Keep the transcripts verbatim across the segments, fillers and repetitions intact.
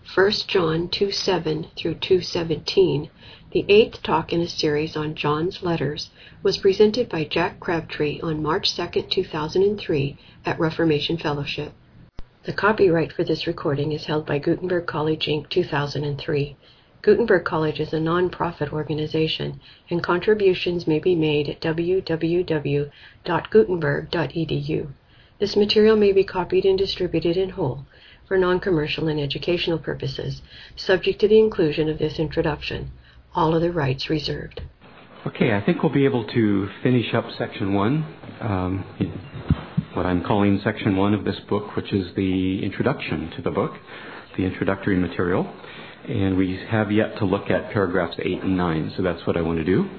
First John two seven through two seventeen, the eighth talk in a series on John's letters, was presented by Jack Crabtree on March second, two thousand three at Reformation Fellowship. The copyright for this recording is held by Gutenberg College, Incorporated two thousand three. Gutenberg College is a non-profit organization, and contributions may be made at w w w dot gutenberg dot e d u. This material may be copied and distributed in whole for non-commercial and educational purposes, subject to the inclusion of this introduction. All other rights reserved. Okay, I think we'll be able to finish up section one, um, what I'm calling section one of this book, which is the introduction to the book, the introductory material. And we have yet to look at paragraphs eight and nine, so that's what I want to do.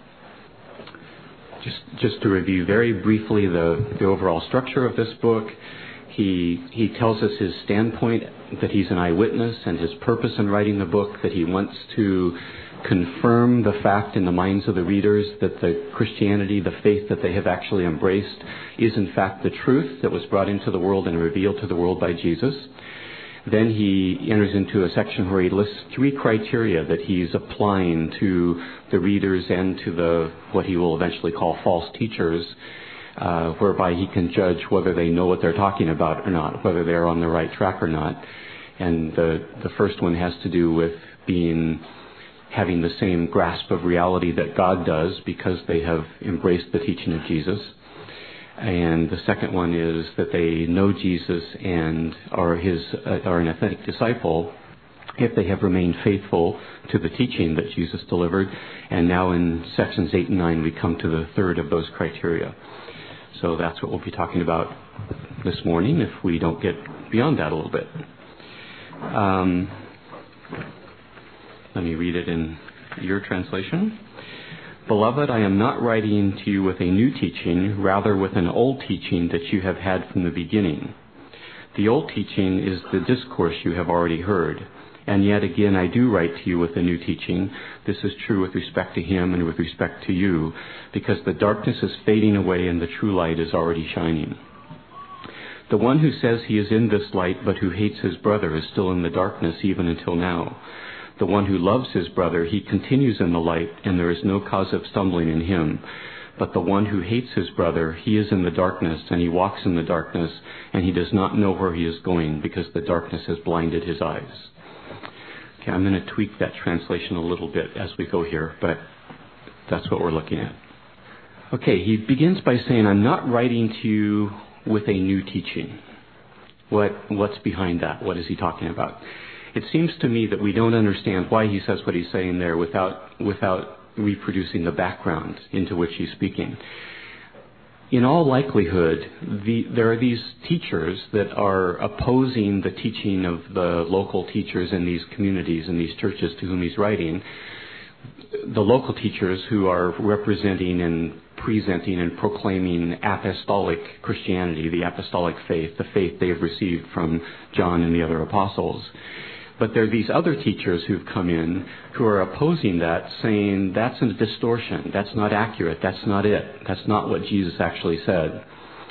Just just to review very briefly the, the overall structure of this book. He he tells us his standpoint, that he's an eyewitness, and his purpose in writing the book, that he wants to confirm the fact in the minds of the readers that the Christianity, the faith that they have actually embraced, is in fact the truth that was brought into the world and revealed to the world by Jesus. Then he enters into a section where he lists three criteria that he's applying to the readers and to the what he will eventually call false teachers, uh, whereby he can judge whether they know what they're talking about or not, whether they're on the right track or not. And the the first one has to do with being having the same grasp of reality that God does because they have embraced the teaching of Jesus. And the second one is that they know Jesus and are his uh, are an authentic disciple if they have remained faithful to the teaching that Jesus delivered. And now in sections eight and nine we come to the third of those criteria. So that's what we'll be talking about this morning if we don't get beyond that a little bit. Um, let me read it in your translation. Beloved, I am not writing to you with a new teaching, rather with an old teaching that you have had from the beginning. The old teaching is the discourse you have already heard. And yet again, I do write to you with a new teaching. This is true with respect to him and with respect to you, because the darkness is fading away and the true light is already shining. The one who says he is in this light but who hates his brother is still in the darkness even until now. The one who loves his brother, he continues in the light, and there is no cause of stumbling in him. But the one who hates his brother, he is in the darkness, and he walks in the darkness, and he does not know where he is going, because the darkness has blinded his eyes. Okay, I'm going to tweak that translation a little bit as we go here, but that's what we're looking at. Okay, he begins by saying, I'm not writing to you with a new teaching. What What's behind that? What is he talking about? It seems to me that we don't understand why he says what he's saying there without without reproducing the background into which he's speaking. In all likelihood, the, there are these teachers that are opposing the teaching of the local teachers in these communities, in these churches to whom he's writing. The local teachers who are representing and presenting and proclaiming apostolic Christianity, the apostolic faith, the faith they have received from John and the other apostles. But there are these other teachers who've come in who are opposing that, saying that's a distortion, that's not accurate, that's not it, that's not what Jesus actually said.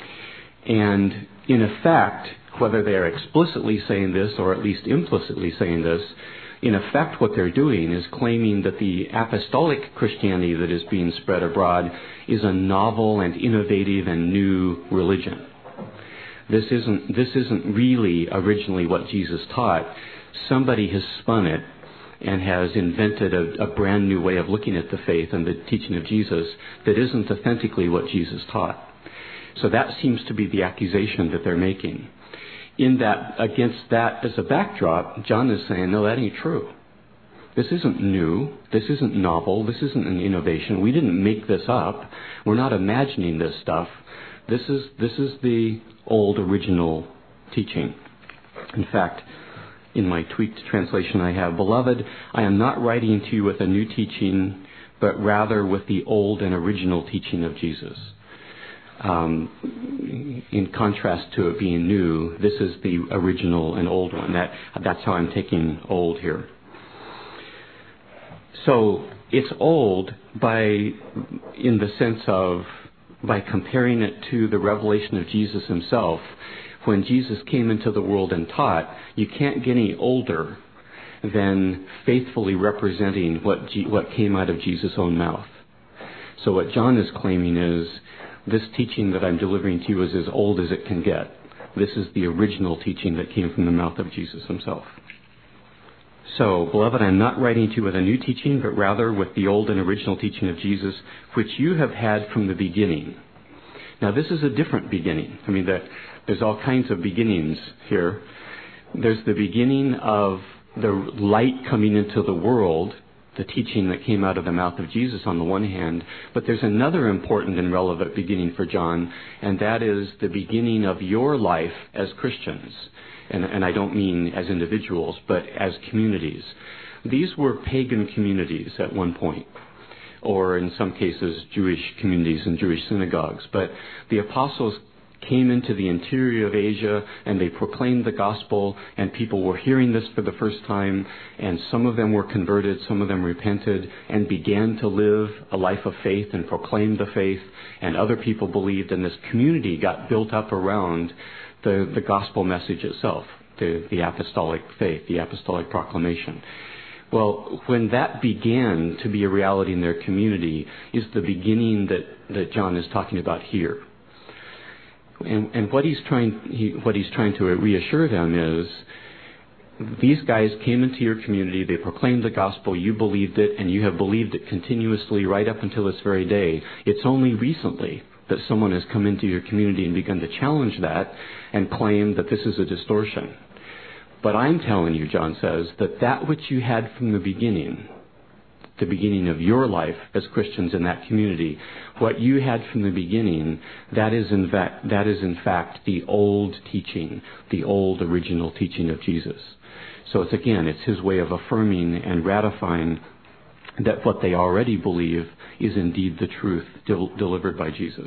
And in effect, whether they are explicitly saying this or at least implicitly saying this, in effect what they're doing is claiming that the apostolic Christianity that is being spread abroad is a novel and innovative and new religion. This isn't, this isn't really originally what Jesus taught. Somebody has spun it and has invented a, a brand new way of looking at the faith and the teaching of Jesus that isn't authentically what Jesus taught. So that seems to be the accusation that they're making. In that, against that as a backdrop, John is saying, no, that ain't true. This isn't new. This isn't novel. This isn't an innovation. We didn't make this up. We're not imagining this stuff. This is, this is the old original teaching. In fact, in my tweaked translation I have, Beloved, I am not writing to you with a new teaching, but rather with the old and original teaching of Jesus. Um, in contrast to it being new, this is the original and old one. That, that's how I'm taking old here. So it's old by, in the sense of, by comparing it to the revelation of Jesus himself. When Jesus came into the world and taught, you can't get any older than faithfully representing what G- what came out of Jesus' own mouth. So what John is claiming is, this teaching that I'm delivering to you is as old as it can get. This is the original teaching that came from the mouth of Jesus himself. So, beloved, I'm not writing to you with a new teaching, but rather with the old and original teaching of Jesus, which you have had from the beginning. Now, this is a different beginning. I mean, the, there's all kinds of beginnings here. There's the beginning of the light coming into the world, the teaching that came out of the mouth of Jesus on the one hand, but there's another important and relevant beginning for John, and that is the beginning of your life as Christians. And, and I don't mean as individuals, but as communities. These were pagan communities at one point, or in some cases Jewish communities and Jewish synagogues. But the apostles came into the interior of Asia and they proclaimed the gospel, and people were hearing this for the first time, and some of them were converted, some of them repented and began to live a life of faith and proclaim the faith, and other people believed, and this community got built up around the, the gospel message itself, the, the apostolic faith, the apostolic proclamation. Well, when that began to be a reality in their community is the beginning that, that John is talking about here. And, and what he's trying, he, what he's trying to reassure them is, these guys came into your community, they proclaimed the gospel, you believed it, and you have believed it continuously right up until this very day. It's only recently that someone has come into your community and begun to challenge that and claim that this is a distortion. But I'm telling you, John says, that that which you had from the beginning, the beginning of your life as Christians in that community, what you had from the beginning, that is in fact, that is in fact the old teaching, the old original teaching of Jesus. So it's again, it's his way of affirming and ratifying that what they already believe is indeed the truth del- delivered by Jesus.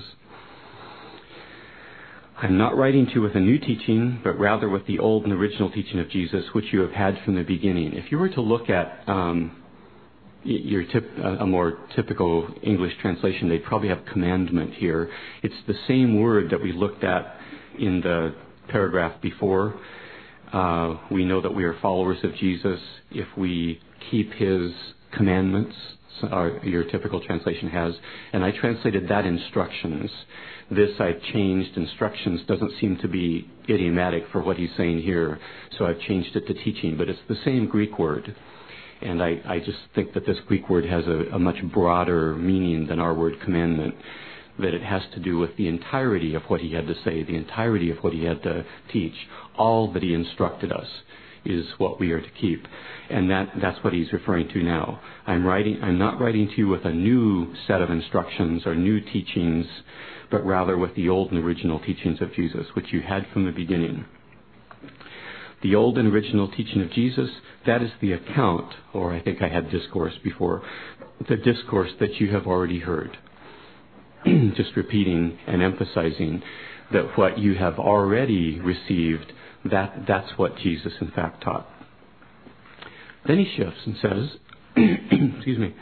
I'm not writing to you with a new teaching, but rather with the old and original teaching of Jesus, which you have had from the beginning. If you were to look at um, your tip, a more typical English translation, they'd probably have commandment here. It's the same word that we looked at in the paragraph before. Uh, we know that we are followers of Jesus if we keep his commandments. Our, your typical translation has. And I translated that instructions. This I've changed. Instructions doesn't seem to be idiomatic for what he's saying here. So I've changed it to teaching. But it's the same Greek word. And I, I just think that this Greek word has a, a much broader meaning than our word commandment, that it has to do with the entirety of what he had to say, the entirety of what he had to teach. All that he instructed us is what we are to keep. And that, that's what he's referring to now. I'm writing, I'm not writing to you with a new set of instructions or new teachings, but rather with the old and original teachings of Jesus, which you had from the beginning. The old and original teaching of Jesus, that is the account, or I think I had discourse before, the discourse that you have already heard. Just repeating and emphasizing that what you have already received, that that's what Jesus in fact taught. Then he shifts and says, excuse me,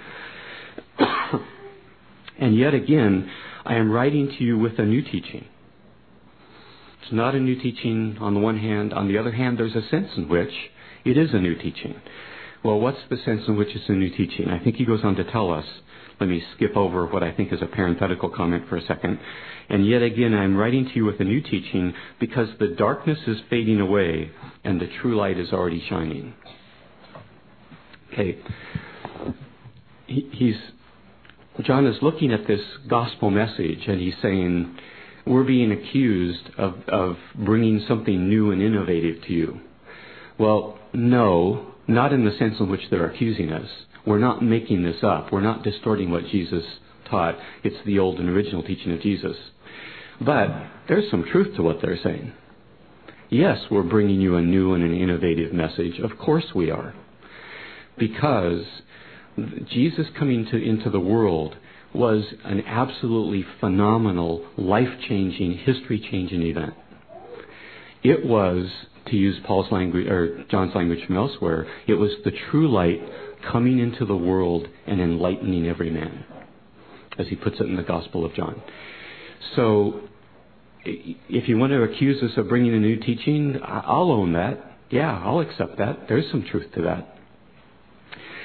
and yet again, I am writing to you with a new teaching. It's not a new teaching on the one hand. On the other hand, there's a sense in which it is a new teaching. Well, what's the sense in which it's a new teaching? I think he goes on to tell us. Let me skip over what I think is a parenthetical comment for a second. And yet again, I'm writing to you with a new teaching because the darkness is fading away and the true light is already shining. Okay. He, he's, John is looking at this gospel message and he's saying, we're being accused of, of bringing something new and innovative to you. Well, no, not in the sense in which they're accusing us. We're not making this up. We're not distorting what Jesus taught. It's the old and original teaching of Jesus. But there's some truth to what they're saying. Yes, we're bringing you a new and an innovative message. Of course we are. Because Jesus coming to, into the world was an absolutely phenomenal, life-changing, history-changing event. It was, to use Paul's language or John's language from elsewhere, it was the true light coming into the world and enlightening every man, as he puts it in the Gospel of John. So, if you want to accuse us of bringing a new teaching, I'll own that. Yeah, I'll accept that. There's some truth to that.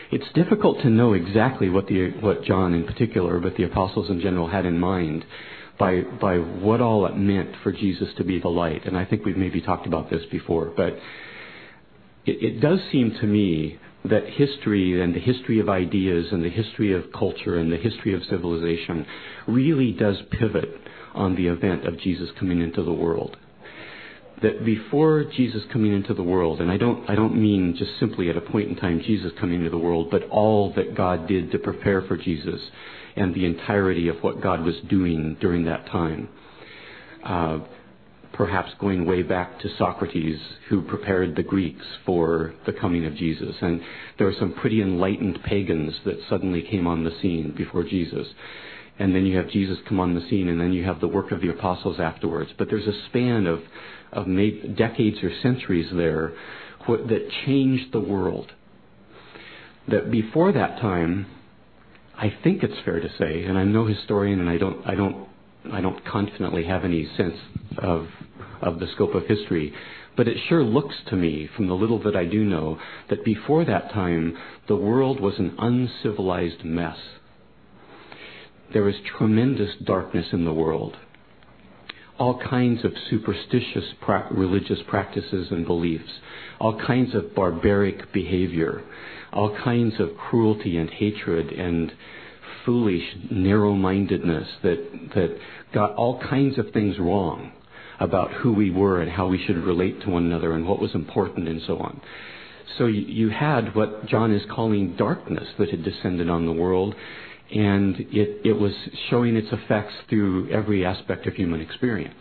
It's difficult to know exactly what the what John in particular, but the apostles in general, had in mind by by what all it meant for Jesus to be the light. And I think we've maybe talked about this before, but it, it does seem to me that history and the history of ideas and the history of culture and the history of civilization really does pivot on the event of Jesus coming into the world. That before Jesus coming into the world, and I don't I don't mean just simply at a point in time Jesus coming into the world, but all that God did to prepare for Jesus and the entirety of what God was doing during that time. Uh, perhaps going way back to Socrates, who prepared the Greeks for the coming of Jesus. And there were some pretty enlightened pagans that suddenly came on the scene before Jesus. And then you have Jesus come on the scene, and then you have the work of the apostles afterwards. But there's a span of, of maybe decades or centuries there that changed the world. That before that time, I think it's fair to say, and I'm no historian, and I don't, I don't, I don't confidently have any sense of of the scope of history, but it sure looks to me, from the little that I do know, that before that time, the world was an uncivilized mess. There was tremendous darkness in the world. All kinds of superstitious pra- religious practices and beliefs, all kinds of barbaric behavior, all kinds of cruelty and hatred and foolish narrow-mindedness that that got all kinds of things wrong about who we were and how we should relate to one another and what was important and so on. So you, you had what John is calling darkness that had descended on the world, and it, it was showing its effects through every aspect of human experience.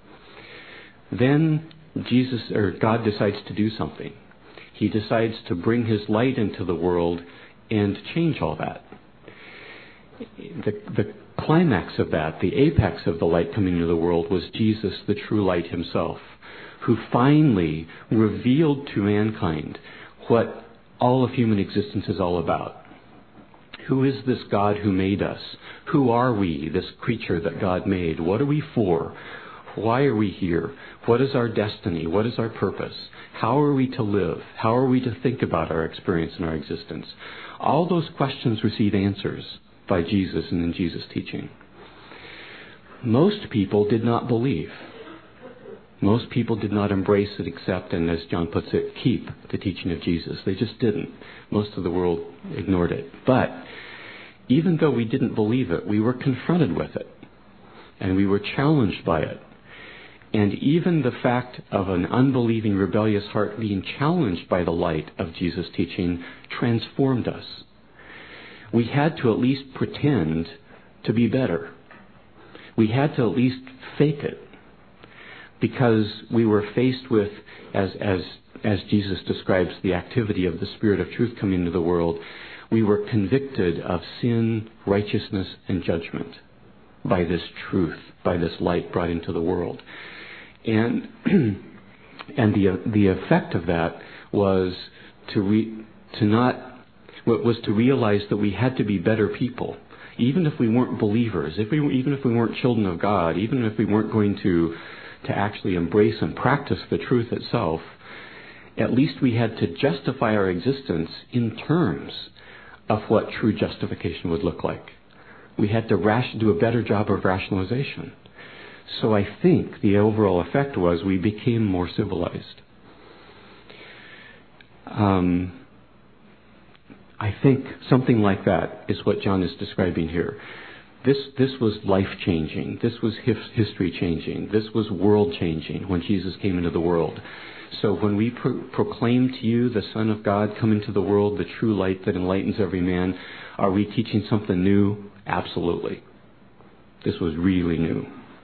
Then Jesus, or God, decides to do something. He decides to bring his light into the world and change all that. The, the climax of that, the apex of the light coming into the world, was Jesus, the true light himself, who finally revealed to mankind what all of human existence is all about. Who is this God who made us? Who are we, this creature that God made? What are we for? Why are we here? What is our destiny? What is our purpose? How are we to live? How are we to think about our experience and our existence? All those questions receive answers by Jesus and in Jesus' teaching. Most people did not believe. Most people did not embrace and accept and, as John puts it, keep the teaching of Jesus. They just didn't. Most of the world ignored it. But even though we didn't believe it, we were confronted with it. And we were challenged by it. And even the fact of an unbelieving, rebellious heart being challenged by the light of Jesus' teaching transformed us. We had to at least pretend to be better. We had to at least fake it, because we were faced with, as as as Jesus describes the activity of the Spirit of truth coming into the world, we were convicted of sin, righteousness, and judgment by this truth, by this light brought into the world. And and the the effect of that was to re, to not was to realize that we had to be better people, even if we weren't believers, if we even if we weren't children of God, even if we weren't going to to actually embrace and practice the truth itself. At least we had to justify our existence in terms of what true justification would look like. We had to rash, do a better job of rationalization. So I think the overall effect was we became more civilized. Um, I think something like that is what John is describing here. This this was life-changing. This was history-changing. This was world-changing when Jesus came into the world. So when we pro- proclaim to you the Son of God come into the world, the true light that enlightens every man, are we teaching something new? Absolutely. This was really new.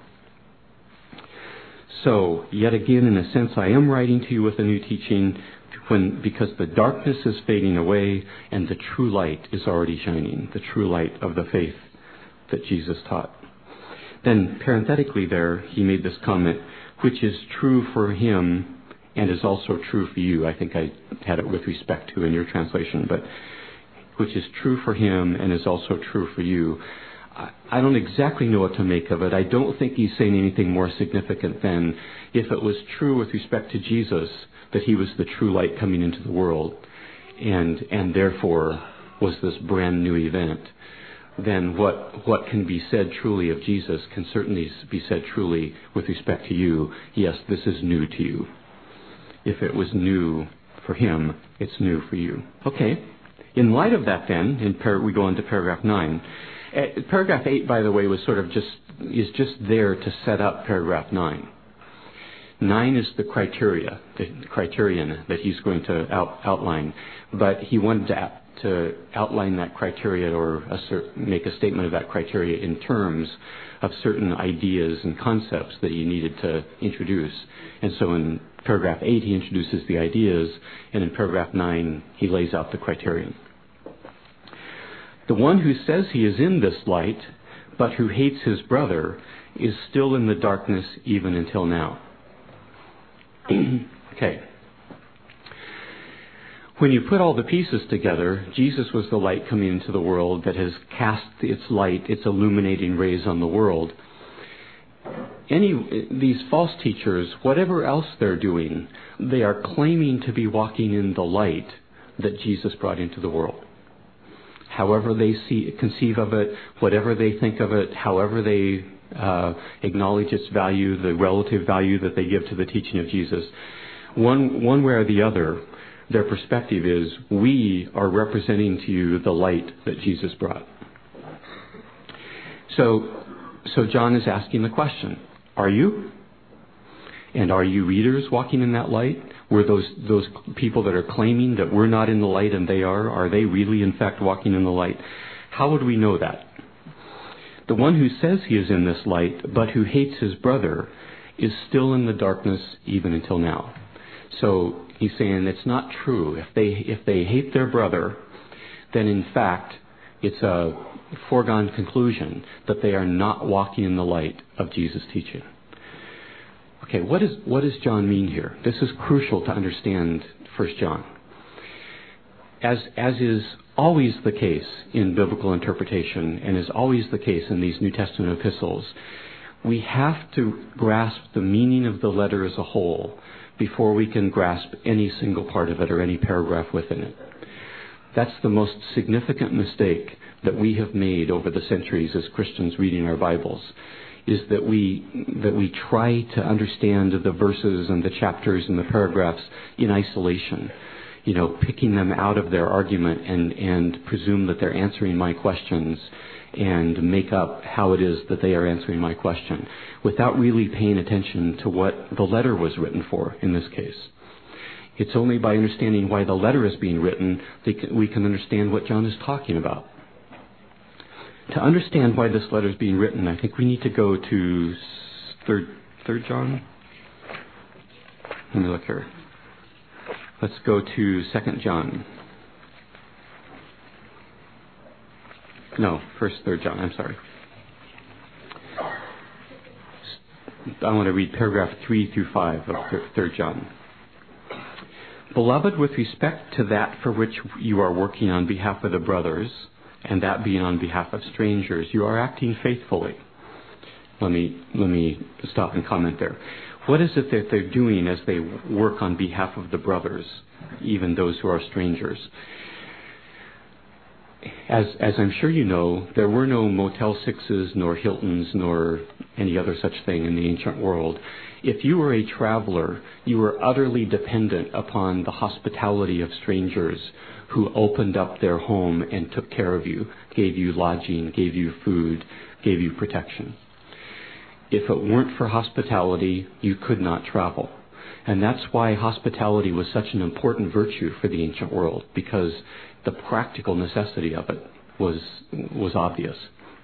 So, yet again, in a sense, I am writing to you with a new teaching when because the darkness is fading away and the true light is already shining, the true light of the faith that Jesus taught. Then, parenthetically there, he made this comment, which is true for him and is also true for you. I think I had it with respect to in your translation, but which is true for him and is also true for you. I don't exactly know what to make of it. I don't think he's saying anything more significant than if it was true with respect to Jesus that he was the true light coming into the world, and and therefore was this brand new event, then what what can be said truly of Jesus can certainly be said truly with respect to you. Yes, this is new to you. If it was new for him, it's new for you. Okay. In light of that, then, in par- we go into paragraph nine. Uh, paragraph eight, by the way, was sort of just is just there to set up paragraph nine. Nine is the criteria, the criterion that he's going to out, outline, but he wanted to, to outline that criteria or assert, make a statement of that criteria in terms of certain ideas and concepts that he needed to introduce. And so in paragraph eight, he introduces the ideas, and in paragraph nine, he lays out the criterion. The one who says he is in this light, but who hates his brother, is still in the darkness even until now. Okay. When you put all the pieces together, Jesus was the light coming into the world that has cast its light, its illuminating rays on the world. Any these false teachers, whatever else they're doing, they are claiming to be walking in the light that Jesus brought into the world. However they see, conceive of it, whatever they think of it, however they uh, acknowledge its value, the relative value that they give to the teaching of Jesus, one one way or the other, their perspective is, we are representing to you the light that Jesus brought. So, so John is asking the question, are you? And are you readers walking in that light? Were those those people that are claiming that we're not in the light and they are, are they really in fact walking in the light? How would we know that? The one who says he is in this light, but who hates his brother, is still in the darkness even until now. So he's saying it's not true. If they if they hate their brother, then in fact it's a foregone conclusion that they are not walking in the light of Jesus' teaching. Okay, what is what does John mean here? This is crucial to understand First John. As as is always the case in biblical interpretation, and is always the case in these New Testament epistles, we have to grasp the meaning of the letter as a whole before we can grasp any single part of it or any paragraph within it. That's the most significant mistake that we have made over the centuries as Christians reading our Bibles, is that we that we try to understand the verses and the chapters and the paragraphs in isolation, you know, picking them out of their argument and, and presume that they're answering my questions and make up how it is that they are answering my question without really paying attention to what the letter was written for in this case. It's only by understanding why the letter is being written that we can understand what John is talking about. To understand why this letter is being written, I think we need to go to third, third John. Let me look here. Let's go to Second John. No, first, third John. I'm sorry. I want to read paragraph three through five of third John. Beloved, with respect to that for which you are working on behalf of the brothers, and that being on behalf of strangers, you are acting faithfully. Let me let me stop and comment there. What is it that they're doing as they work on behalf of the brothers, even those who are strangers? As as I'm sure you know, there were no Motel Sixes, nor Hiltons, nor any other such thing in the ancient world. If you were a traveler, you were utterly dependent upon the hospitality of strangers who opened up their home and took care of you, gave you lodging, gave you food, gave you protection. If it weren't for hospitality, you could not travel. And that's why hospitality was such an important virtue for the ancient world, because the practical necessity of it was was obvious.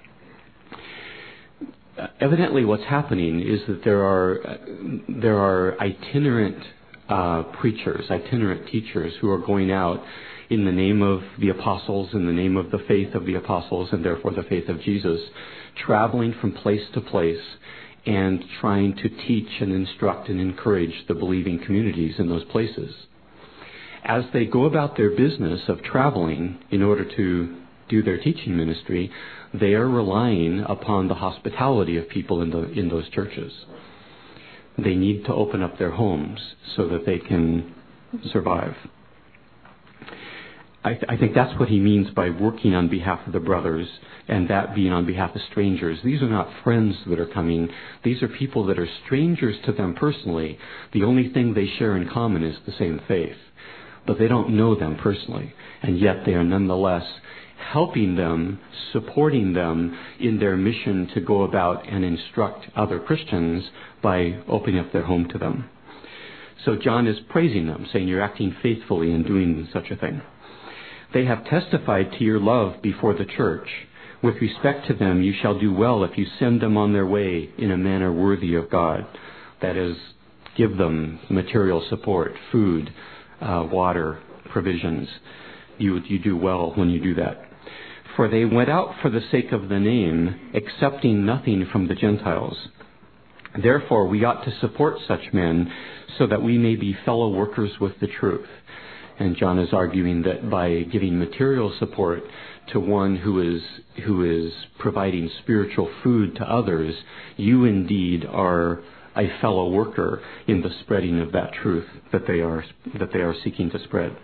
Uh, evidently, what's happening is that there are uh, there are itinerant uh, preachers, itinerant teachers who are going out in the name of the apostles, in the name of the faith of the apostles, and therefore the faith of Jesus, traveling from place to place and trying to teach and instruct and encourage the believing communities in those places. As they go about their business of traveling in order to do their teaching ministry, they are relying upon the hospitality of people in the in those churches. They need to open up their homes so that they can survive. I, th- I think that's what he means by working on behalf of the brothers, and that being on behalf of strangers. These are not friends that are coming. These are people that are strangers to them personally. The only thing they share in common is the same faith. But they don't know them personally, and yet they are nonetheless helping them, supporting them in their mission to go about and instruct other Christians by opening up their home to them. So John is praising them, saying, you're acting faithfully in doing such a thing. They have testified to your love before the church. With respect to them, you shall do well if you send them on their way in a manner worthy of God. That is, give them material support, food, uh, water, provisions. You, you do well when you do that. For they went out for the sake of the name, accepting nothing from the Gentiles. Therefore, we ought to support such men so that we may be fellow workers with the truth. And John is arguing that by giving material support to one who is who is providing spiritual food to others, you indeed are a fellow worker in the spreading of that truth that they are that they are seeking to spread.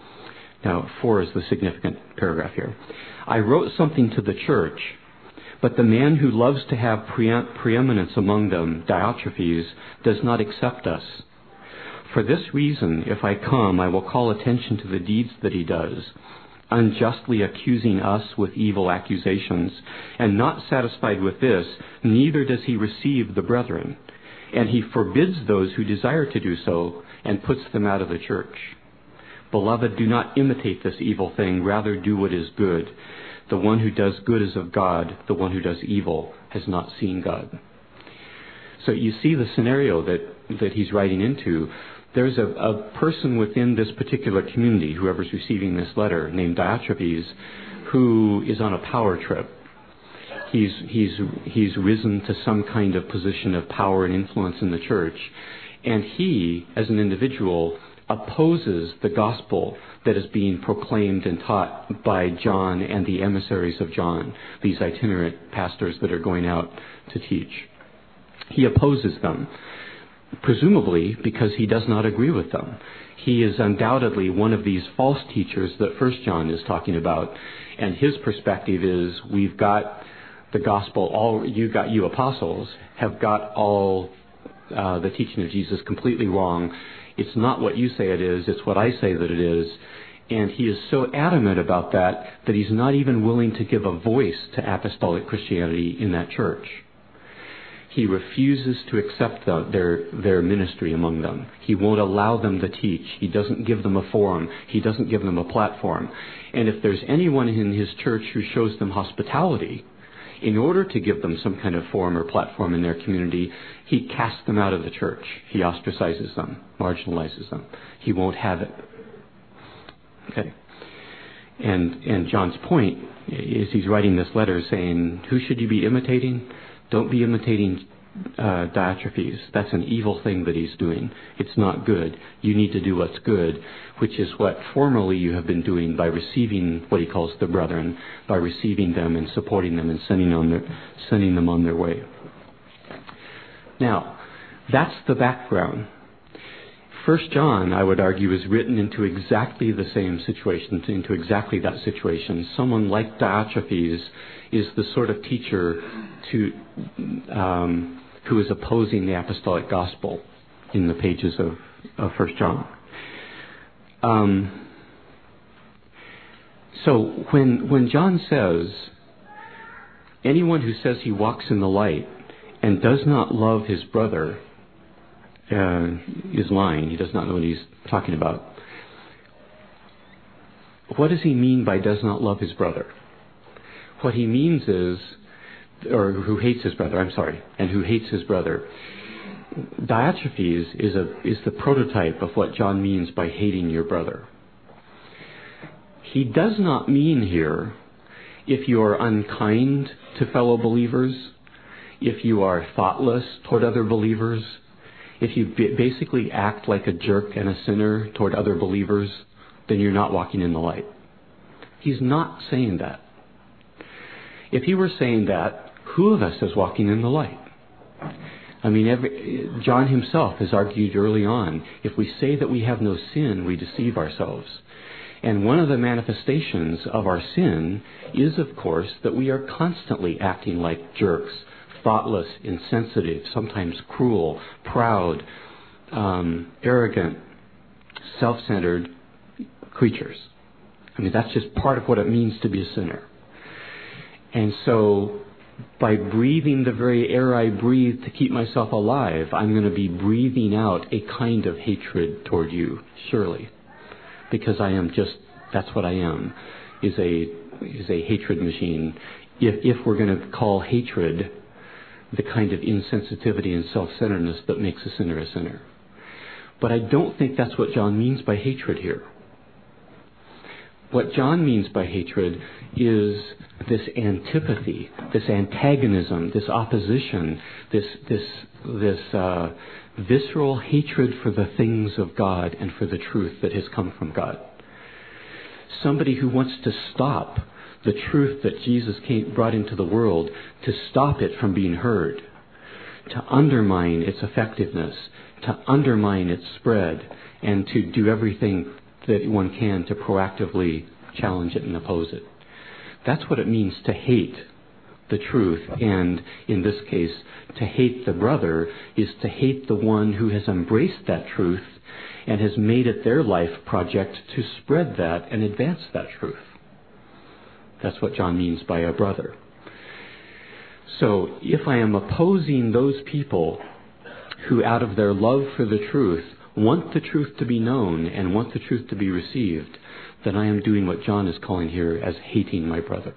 Now, four is the significant paragraph here. I wrote something to the church, but the man who loves to have pre- preeminence among them, Diotrephes, does not accept us. For this reason, if I come, I will call attention to the deeds that he does, unjustly accusing us with evil accusations. And not satisfied with this, neither does he receive the brethren. And he forbids those who desire to do so, and puts them out of the church. Beloved, do not imitate this evil thing, rather do what is good. The one who does good is of God, the one who does evil has not seen God. So you see the scenario that, that he's writing into. There's a, a person within this particular community, whoever's receiving this letter, named Diotrephes, who is on a power trip. He's, he's, he's risen to some kind of position of power and influence in the church. And he, as an individual, opposes the gospel that is being proclaimed and taught by John and the emissaries of John, these itinerant pastors that are going out to teach. He opposes them, presumably because he does not agree with them. He is undoubtedly one of these false teachers that First John is talking about, and his perspective is, we've got the gospel, all you got you apostles have got all uh, the teaching of Jesus completely wrong. It's not what you say it is, it's what I say that it is. And he is so adamant about that that he's not even willing to give a voice to apostolic Christianity in that church. He refuses to accept the, their their ministry among them. He won't allow them to teach. He doesn't give them a forum. He doesn't give them a platform. And if there's anyone in his church who shows them hospitality, in order to give them some kind of forum or platform in their community, he casts them out of the church. He ostracizes them, marginalizes them. He won't have it. Okay. And and John's point is he's writing this letter saying, who should you be imitating? Don't be imitating uh, Diotrephes. That's an evil thing that he's doing. It's not good. You need to do what's good, which is what formerly you have been doing by receiving what he calls the brethren, by receiving them and supporting them and sending on their, sending them on their way. Now, that's the background. First John, I would argue, is written into exactly the same situation, into exactly that situation. Someone like Diotrephes is the sort of teacher to um, who is opposing the apostolic gospel in the pages of, of First John. Um, so when when John says, anyone who says he walks in the light and does not love his brother uh, is lying. He does not know what he's talking about. What does he mean by does not love his brother? What he means is, or who hates his brother, I'm sorry, and who hates his brother. Diotrephes is a is the prototype of what John means by hating your brother. He does not mean here if you are unkind to fellow believers, if you are thoughtless toward other believers, if you basically act like a jerk and a sinner toward other believers, then you're not walking in the light. He's not saying that. If he were saying that, who of us is walking in the light? I mean, every, John himself has argued early on, if we say that we have no sin, we deceive ourselves. And one of the manifestations of our sin is, of course, that we are constantly acting like jerks, thoughtless, insensitive, sometimes cruel, proud, um, arrogant, self-centered creatures. I mean, that's just part of what it means to be a sinner. And so, by breathing the very air I breathe to keep myself alive, I'm going to be breathing out a kind of hatred toward you, surely. Because I am just, that's what I am, is a is a hatred machine. If, if we're going to call hatred the kind of insensitivity and self-centeredness that makes a sinner a sinner. But I don't think that's what John means by hatred here. What John means by hatred is this antipathy, this antagonism, this opposition, this this this uh, visceral hatred for the things of God and for the truth that has come from God. Somebody who wants to stop the truth that Jesus came, brought into the world, to stop it from being heard, to undermine its effectiveness, to undermine its spread, and to do everything that one can to proactively challenge it and oppose it. That's what it means to hate the truth, and in this case, to hate the brother is to hate the one who has embraced that truth and has made it their life project to spread that and advance that truth. That's what John means by a brother. So if I am opposing those people who, out of their love for the truth, want the truth to be known and want the truth to be received, then I am doing what John is calling here as hating my brother.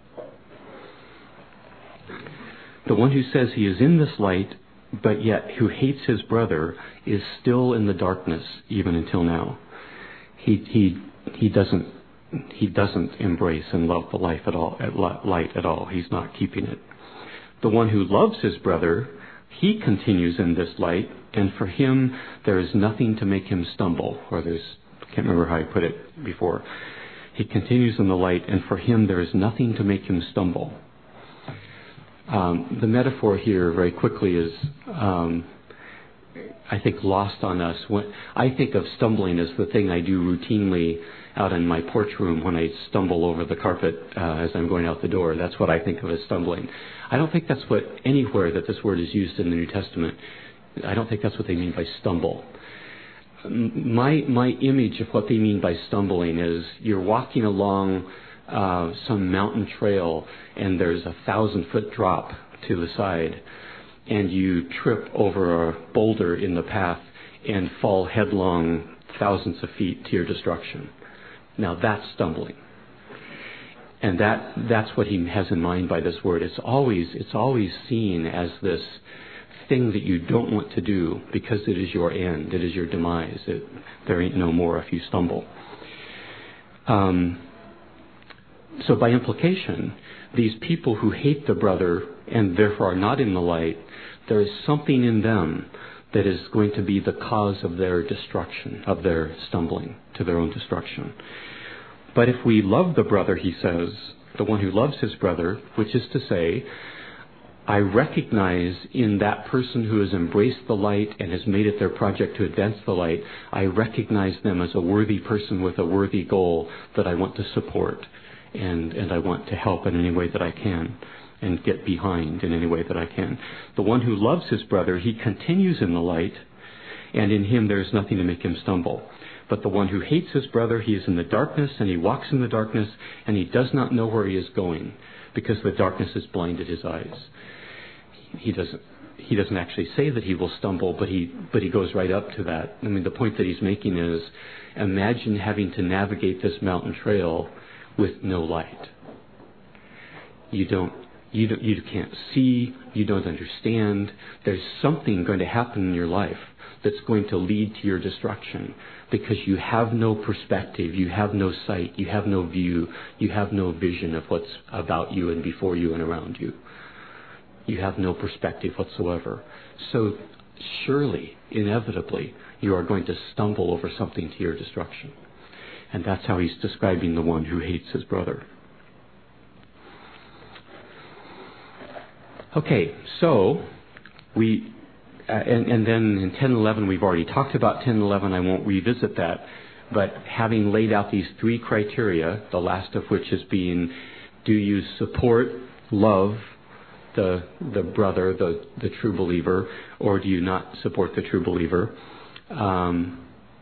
The one who says he is in this light, but yet who hates his brother, is still in the darkness even until now. He he he doesn't he doesn't embrace and love the life at all, at light at all. He's not keeping it. The one who loves his brother, he continues in this light, and for him there is nothing to make him stumble. Or there's, I can't remember how I put it before. He continues in the light, and for him there is nothing to make him stumble. Um, the metaphor here, very quickly, is, um, I think, lost on us. When I think of stumbling as the thing I do routinely out in my porch room when I stumble over the carpet uh, as I'm going out the door. That's what I think of as stumbling. I don't think that's what anywhere that this word is used in the New Testament. I don't think that's what they mean by stumble. My my image of what they mean by stumbling is you're walking along uh, some mountain trail and there's a thousand foot drop to the side, and you trip over a boulder in the path and fall headlong thousands of feet to your destruction. Now that's stumbling. And that that's what he has in mind by this word. It's always it's always seen as this thing that you don't want to do because it is your end, it is your demise. It, there ain't no more if you stumble. Um, so by implication, these people who hate the brother and therefore are not in the light, there is something in them that is going to be the cause of their destruction, of their stumbling to their own destruction. But if we love the brother, he says, the one who loves his brother, which is to say, I recognize in that person who has embraced the light and has made it their project to advance the light, I recognize them as a worthy person with a worthy goal that I want to support and, and I want to help in any way that I can and get behind in any way that I can. The one who loves his brother, he continues in the light, and in him there is nothing to make him stumble. But the one who hates his brother, he is in the darkness, and he walks in the darkness, and he does not know where he is going, because the darkness has blinded his eyes. He doesn't he doesn't actually say that he will stumble, but he but he goes right up to that. I mean, the point that he's making is, imagine having to navigate this mountain trail with no light. You don't you don't, you can't see, you don't understand. There's something going to happen in your life that's going to lead to your destruction, because you have no perspective, you have no sight, you have no view, you have no vision of what's about you and before you and around you. You have no perspective whatsoever. So surely, inevitably, you are going to stumble over something to your destruction. And that's how he's describing the one who hates his brother. Okay, so we... Uh, and, and then in ten eleven, we've already talked about ten eleven. I won't revisit that. But having laid out these three criteria, the last of which is being, do you support, love the the brother, the, the true believer, or do you not support the true believer? Um,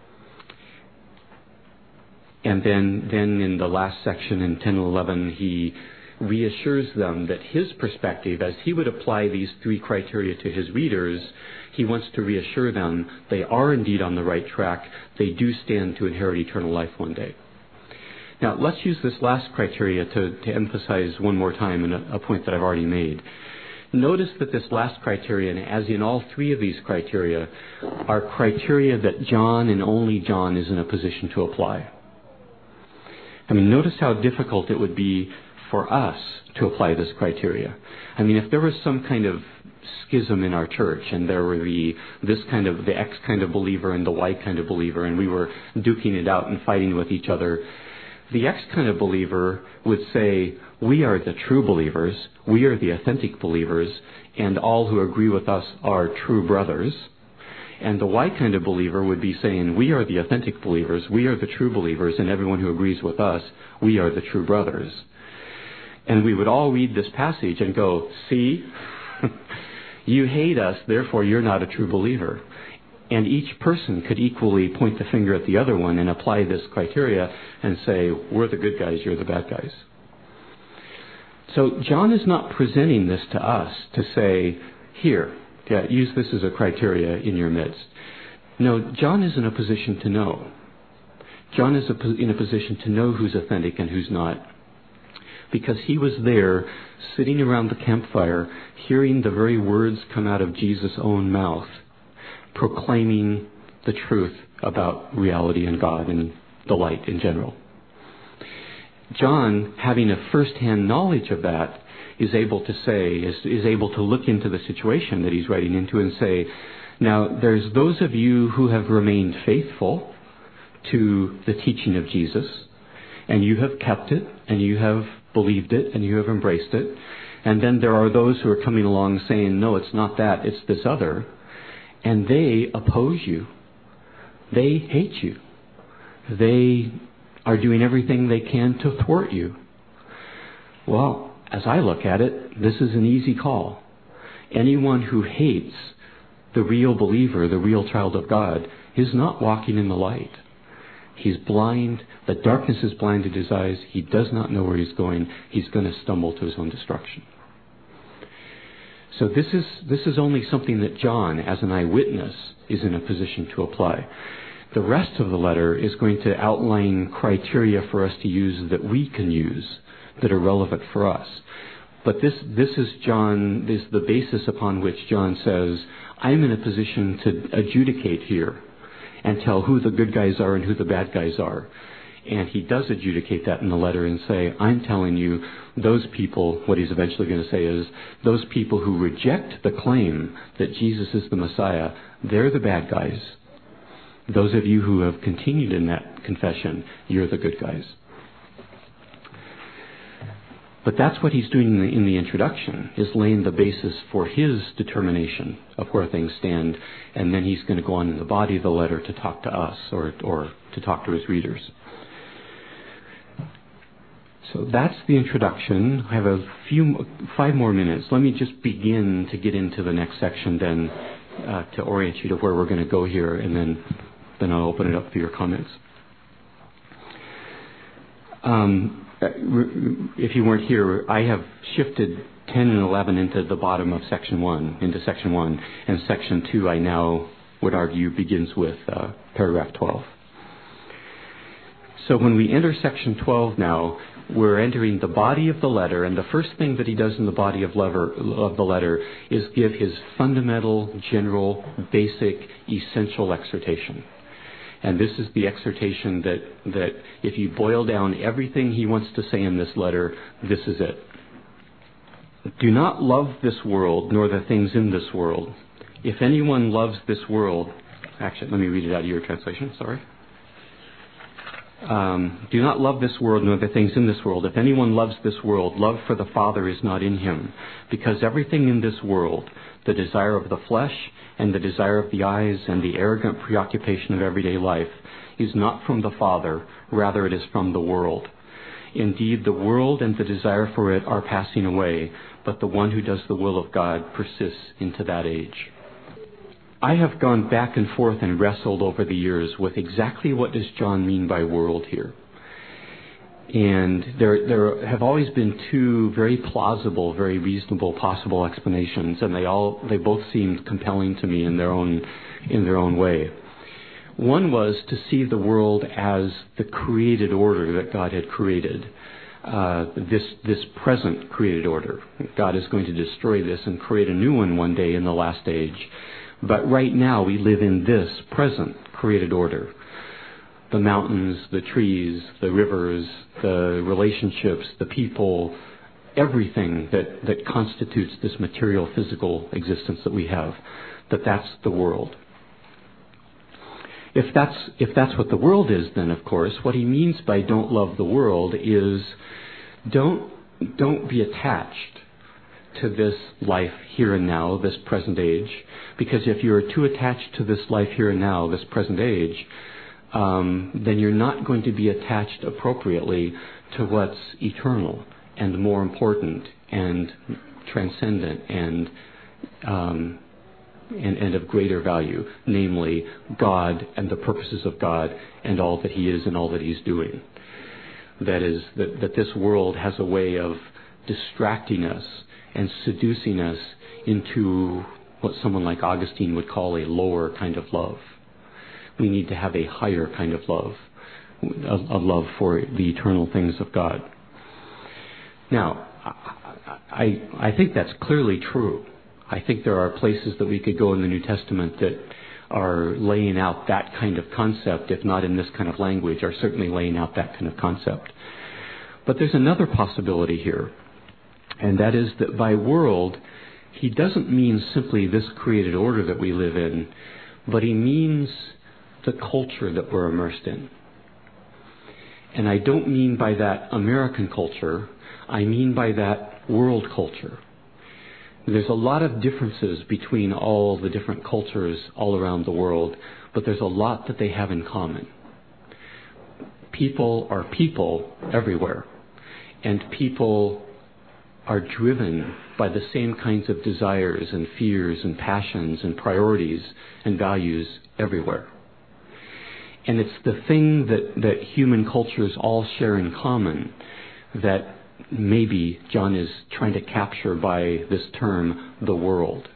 and then, then in the last section in ten and eleven, he reassures them that his perspective, as he would apply these three criteria to his readers, he wants to reassure them they are indeed on the right track. They do stand to inherit eternal life one day. Now, let's use this last criteria to, to emphasize one more time in a, a point that I've already made. Notice that this last criterion, as in all three of these criteria, are criteria that John and only John is in a position to apply. I mean, notice how difficult it would be for us to apply this criteria. I mean, if there was some kind of schism in our church and there were the this kind of the X kind of believer and the Y kind of believer, and we were duking it out and fighting with each other, the X kind of believer would say, we are the true believers, we are the authentic believers, and all who agree with us are true brothers. And the Y kind of believer would be saying, we are the authentic believers, we are the true believers, and everyone who agrees with us, we are the true brothers. And we would all read this passage and go, see, you hate us, therefore you're not a true believer. And each person could equally point the finger at the other one and apply this criteria and say, we're the good guys, you're the bad guys. So John is not presenting this to us to say, here, yeah, use this as a criteria in your midst. No, John is in a position to know. John is in a position to know who's authentic and who's not, because he was there sitting around the campfire hearing the very words come out of Jesus' own mouth, proclaiming the truth about reality and God and the light in general. John, having a first-hand knowledge of that, is able to say, is, is able to look into the situation that he's writing into and say, now there's those of you who have remained faithful to the teaching of Jesus, and you have kept it, and you have believed it, and you have embraced it. And then there are those who are coming along saying, no, it's not that, it's this other. And they oppose you. They hate you. They are doing everything they can to thwart you. Well, as I look at it, this is an easy call. Anyone who hates the real believer, the real child of God, is not walking in the light. He's blind. The darkness has blinded his eyes. He does not know where he's going. He's going to stumble to his own destruction. So this is this is only something that John, as an eyewitness, is in a position to apply. The rest of the letter is going to outline criteria for us to use that we can use, that are relevant for us. But this this is John, this is the basis upon which John says, I'm in a position to adjudicate here and tell who the good guys are and who the bad guys are. And he does adjudicate that in the letter and say, I'm telling you, those people, what he's eventually going to say is, those people who reject the claim that Jesus is the Messiah, they're the bad guys. Those of you who have continued in that confession, you're the good guys. But that's what he's doing in the, in the introduction, is laying the basis for his determination of where things stand. And then he's going to go on in the body of the letter to talk to us, or, or to talk to his readers. So that's the introduction. I have a few, five more minutes. Let me just begin to get into the next section then, uh, to orient you to where we're going to go here, and then, then I'll open it up for your comments. Um, if you weren't here, I have shifted ten and eleven into the bottom of section one, into section one, and section two I now would argue begins with uh, paragraph twelve. So when we enter section twelve now, we're entering the body of the letter, and the first thing that he does in the body of, lever, of the letter is give his fundamental, general, basic, essential exhortation. And this is the exhortation that, that if you boil down everything he wants to say in this letter, this is it. Do not love this world, nor the things in this world. If anyone loves this world, actually, let me read it out of your translation, sorry. Um, do not love this world nor the things in this world. If anyone loves this world, love for the Father is not in him. Because everything in this world, the desire of the flesh and the desire of the eyes and the arrogant preoccupation of everyday life, is not from the Father, rather it is from the world. Indeed, the world and the desire for it are passing away, but the one who does the will of God persists into that age. I have gone back and forth and wrestled over the years with exactly what does John mean by world here. And there there have always been two very plausible, very reasonable possible explanations, and they all they both seemed compelling to me in their own in their own way. One was to see the world as the created order that God had created. Uh, this this present created order. God is going to destroy this and create a new one one day in the last age. But right now we live in this present created order. The mountains, the trees, the rivers, the relationships, the people, everything that, that constitutes this material physical existence that we have, that that's the world. If that's if that's what the world is, then of course what he means by don't love the world is don't don't be attached to this life here and now, this present age, because if you're too attached to this life here and now, this present age, um, then you're not going to be attached appropriately to what's eternal and more important and transcendent and um, and, and of greater value, namely God and the purposes of God and all that He is and all that He's doing. That is, that, that this world has a way of distracting us and seducing us into what someone like Augustine would call a lower kind of love. We need to have a higher kind of love, a, a love for the eternal things of God. Now, I, I think that's clearly true. I think there are places that we could go in the New Testament that are laying out that kind of concept, if not in this kind of language, are certainly laying out that kind of concept. But there's another possibility here, and that is that by world, he doesn't mean simply this created order that we live in, but he means the culture that we're immersed in. And I don't mean by that American culture, I mean by that world culture. There's a lot of differences between all the different cultures all around the world, but there's a lot that they have in common. People are people everywhere, and people are driven by the same kinds of desires and fears and passions and priorities and values everywhere. And it's the thing that, that human cultures all share in common that maybe John is trying to capture by this term, the world.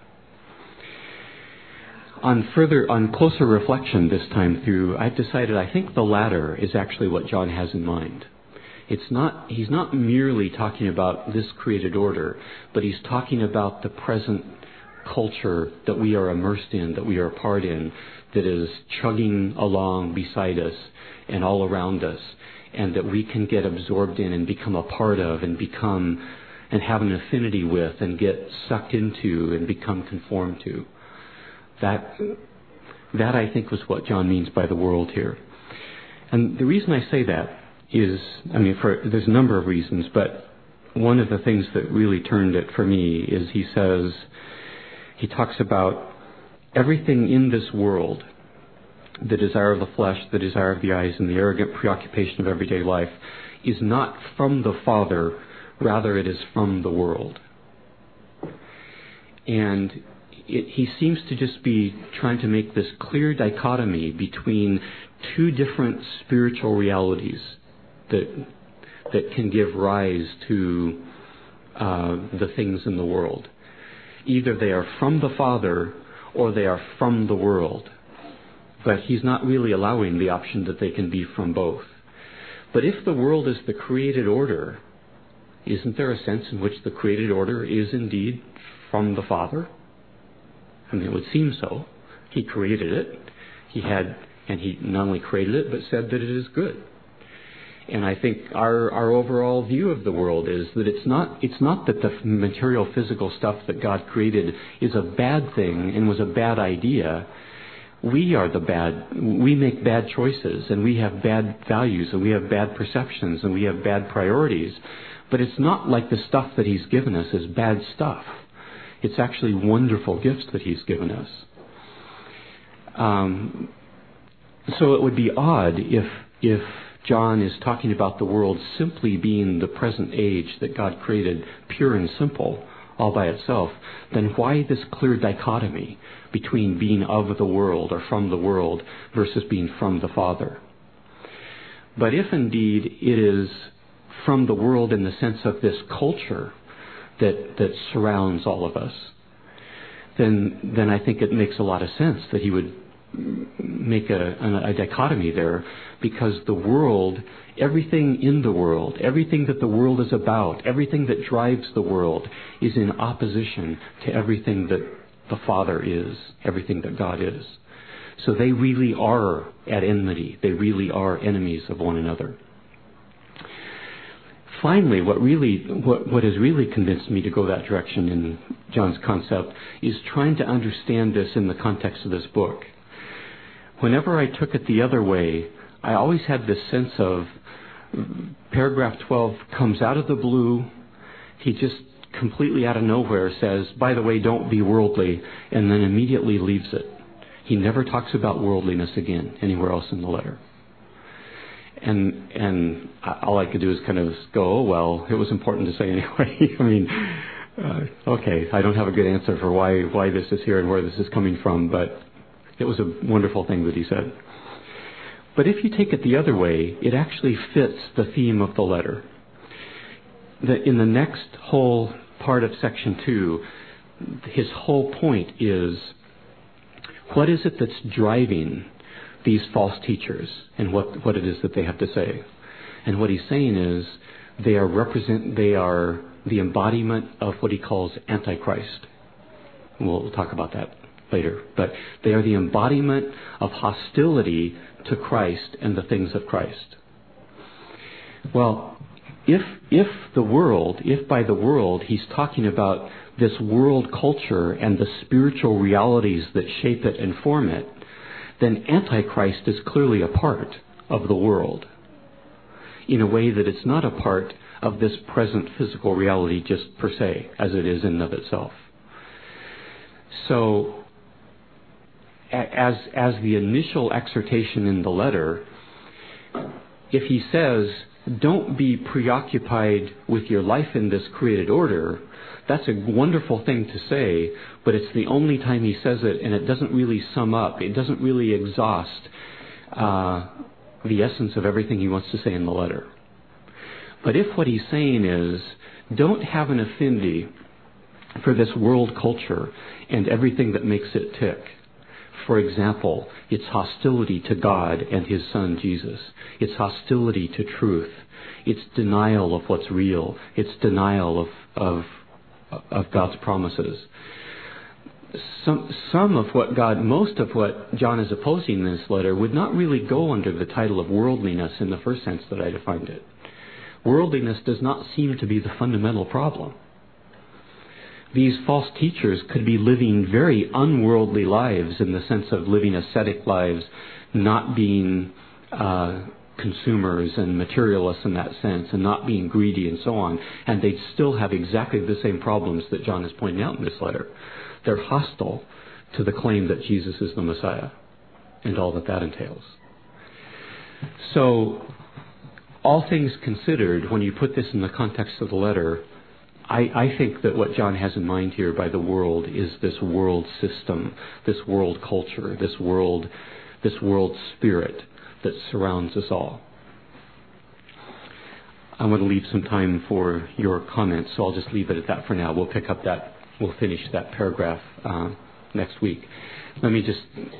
On further, on closer reflection this time through, I've decided I think the latter is actually what John has in mind. It's not, he's not merely talking about this created order, but he's talking about the present culture that we are immersed in, that we are a part in, that is chugging along beside us and all around us, and that we can get absorbed in and become a part of and become and have an affinity with and get sucked into and become conformed to. That, that I think was what John means by the world here. And the reason I say that is, I mean, for, there's a number of reasons, but one of the things that really turned it for me is he says, he talks about everything in this world, the desire of the flesh, the desire of the eyes, and the arrogant preoccupation of everyday life is not from the Father, rather it is from the world. And it, he seems to just be trying to make this clear dichotomy between two different spiritual realities that that can give rise to uh, the things in the world. Either they are from the Father or they are from the world. But he's not really allowing the option that they can be from both. But if the world is the created order, isn't there a sense in which the created order is indeed from the Father? I mean, it would seem so. He created it. He had, and he not only created it, but said that it is good. And I think our, our overall view of the world is that it's not, it's not that the material physical stuff that God created is a bad thing and was a bad idea. We are the bad, we make bad choices, and we have bad values, and we have bad perceptions, and we have bad priorities. But it's not like the stuff that He's given us is bad stuff. It's actually wonderful gifts that He's given us. Um, so it would be odd if if John is talking about the world simply being the present age that God created, pure and simple, all by itself. Then why this clear dichotomy between being of the world or from the world versus being from the Father? But if indeed it is from the world in the sense of this culture that that surrounds all of us, then then I think it makes a lot of sense that he would make a, a, a dichotomy there, because the world, everything in the world, everything that the world is about, everything that drives the world is in opposition to everything that the Father is, everything that God is. So they really are at enmity. They really are enemies of one another. Finally, what really, what, what has really convinced me to go that direction in John's concept is trying to understand this in the context of this book. Whenever I took it the other way, I always had this sense of paragraph twelve comes out of the blue. He just completely out of nowhere says, by the way, don't be worldly, and then immediately leaves it. He never talks about worldliness again anywhere else in the letter. And and all I could do is kind of go, oh, well, it was important to say anyway. I mean, uh, okay, I don't have a good answer for why why this is here and where this is coming from, but it was a wonderful thing that he said. But if you take it the other way, it actually fits the theme of the letter. The, in the next whole part of section two, his whole point is, what is it that's driving these false teachers and what, what it is that they have to say? And what he's saying is, they are represent, they are the embodiment of what he calls Antichrist. We'll talk about that later. But they are the embodiment of hostility to Christ and the things of Christ. Well, if if the world, if by the world he's talking about this world culture and the spiritual realities that shape it and form it, then Antichrist is clearly a part of the world in a way that it's not a part of this present physical reality just per se, as it is in and of itself. So, as as the initial exhortation in the letter, if he says, don't be preoccupied with your life in this created order, that's a wonderful thing to say, but it's the only time he says it, and it doesn't really sum up, it doesn't really exhaust uh, the essence of everything he wants to say in the letter. But if what he's saying is, don't have an affinity for this world culture and everything that makes it tick. For example, its hostility to God and His Son Jesus, its hostility to truth, its denial of what's real, its denial of of, of God's promises. Some some of what God, most of what John is opposing in this letter would not really go under the title of worldliness in the first sense that I defined it. Worldliness does not seem to be the fundamental problem. These false teachers could be living very unworldly lives in the sense of living ascetic lives, not being uh, consumers and materialists in that sense, and not being greedy and so on, and they'd still have exactly the same problems that John is pointing out in this letter. They're hostile to the claim that Jesus is the Messiah and all that that entails. So, all things considered, when you put this in the context of the letter, I, I think that what John has in mind here by the world is this world system, this world culture, this world, this world spirit that surrounds us all. I want to leave some time for your comments, so I'll just leave it at that for now. We'll pick up that, we'll finish that paragraph uh, next week. Let me just,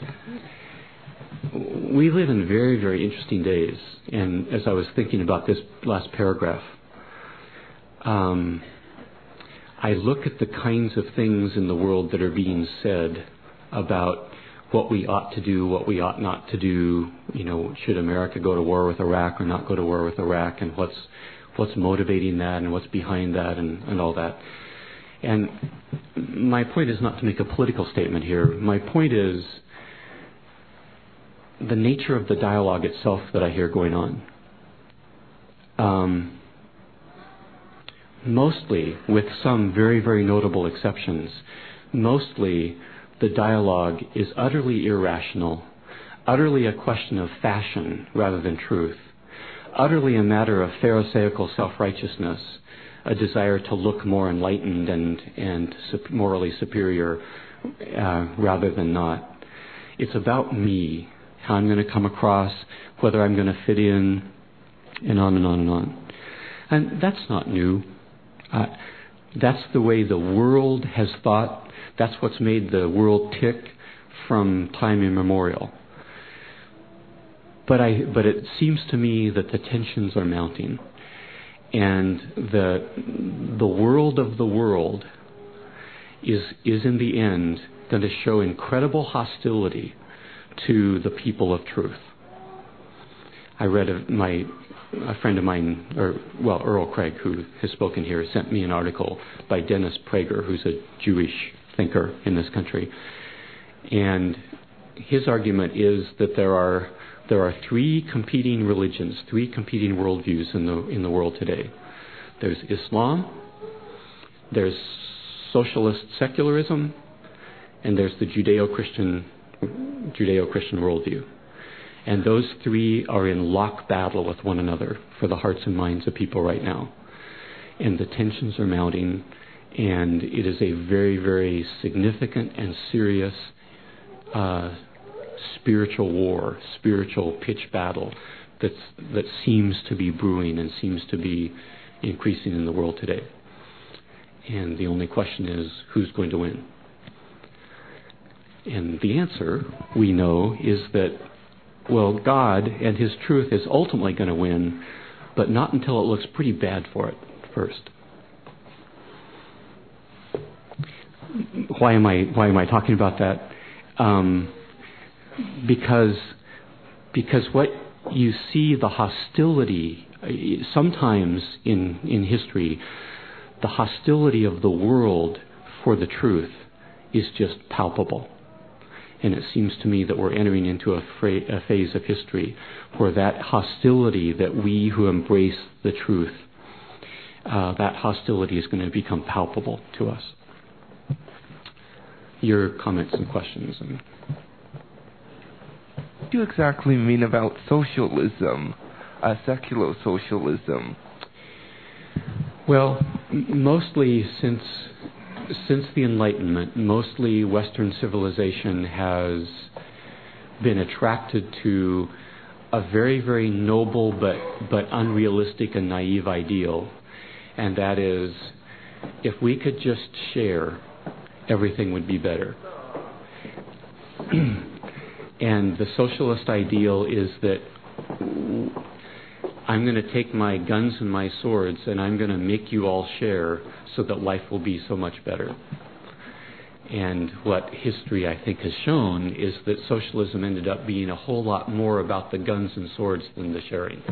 we live in very, very interesting days, and as I was thinking about this last paragraph, um, I look at the kinds of things in the world that are being said about what we ought to do, what we ought not to do. You know, should America go to war with Iraq or not go to war with Iraq, and what's what's motivating that and what's behind that and, and all that. And my point is not to make a political statement here. My point is the nature of the dialogue itself that I hear going on. Um, Mostly, with some very, very notable exceptions, mostly the dialogue is utterly irrational, utterly a question of fashion rather than truth, utterly a matter of pharisaical self-righteousness, a desire to look more enlightened and, and morally superior uh, rather than not. It's about me, how I'm going to come across, whether I'm going to fit in, and on and on and on. And that's not new. Uh, that's the way the world has thought. That's what's made the world tick from time immemorial. But I, but it seems to me that the tensions are mounting, and the the world of the world is is in the end going to show incredible hostility to the people of truth. I read a, my a friend of mine, or well, Earl Craig, who has spoken here, sent me an article by Dennis Prager, who's a Jewish thinker in this country, and his argument is that there are there are three competing religions, three competing worldviews in the in the world today. There's Islam, there's socialist secularism, and there's the Judeo-Christian Judeo-Christian worldview. And those three are in lock battle with one another for the hearts and minds of people right now. And the tensions are mounting, and it is a very, very significant and serious uh, spiritual war, spiritual pitch battle that's, that seems to be brewing and seems to be increasing in the world today. And the only question is, who's going to win? And the answer, we know, is that, well, God and His truth is ultimately going to win, but not until it looks pretty bad for it first. Why am I why am I talking about that? Um, because because what you see, the hostility, sometimes in in history, the hostility of the world for the truth is just palpable. And it seems to me that we're entering into a, fra- a phase of history where that hostility that we who embrace the truth, uh, that hostility is going to become palpable to us. Your comments and questions. And what do you exactly mean about socialism, uh, secular socialism? Well, m- mostly since since the Enlightenment, mostly Western civilization has been attracted to a very, very noble but but unrealistic and naive ideal, and that is, if we could just share, everything would be better. And the socialist ideal is that I'm going to take my guns and my swords and I'm going to make you all share so that life will be so much better. And what history, I think, has shown is that socialism ended up being a whole lot more about the guns and swords than the sharing.